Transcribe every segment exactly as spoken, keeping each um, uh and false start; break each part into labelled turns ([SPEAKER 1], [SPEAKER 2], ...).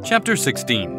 [SPEAKER 1] Chapter sixteen.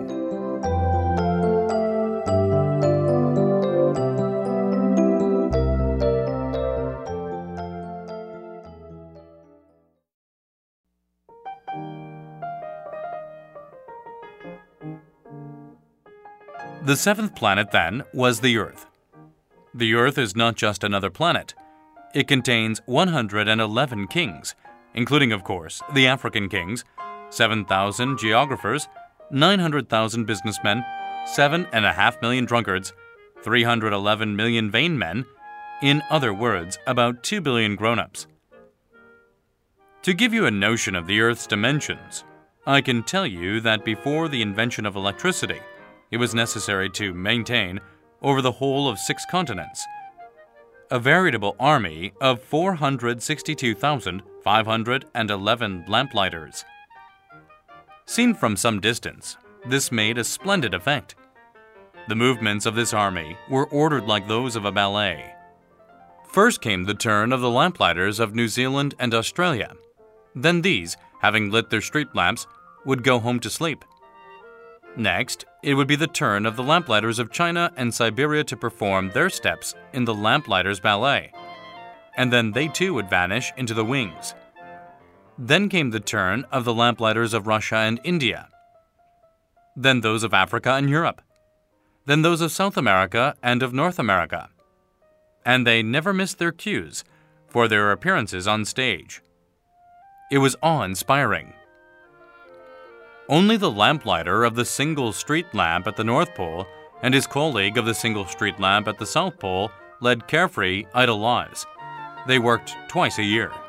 [SPEAKER 1] The seventh planet, then, was the Earth. The Earth is not just another planet. It contains one hundred eleven kings, including, of course, the African kings, seven thousand geographers, nine hundred thousand businessmen, seven point five million drunkards, three hundred eleven million vain men, in other words, about two billion grown-ups. To give you a notion of the Earth's dimensions, I can tell you that before the invention of electricity, it was necessary to maintain, over the whole of six continents, a veritable army of four hundred sixty-two thousand five hundred eleven lamplighters. Seen from some distance, this made a splendid effect. The movements of this army were ordered like those of a ballet. First came the turn of the lamplighters of New Zealand and Australia. Then these, having lit their street lamps, would go home to sleep. Next, it would be the turn of the lamplighters of China and Siberia to perform their steps in the lamplighters' ballet, and then they too would vanish into the wings. Then came the turn of the lamplighters of Russia and India, then those of Africa and Europe, then those of South America and of North America. And they never missed their cues for their appearances on stage. It was awe-inspiring. Only the lamplighter of the single street lamp at the North Pole and his colleague of the single street lamp at the South Pole led carefree, idle lives. They worked twice a year.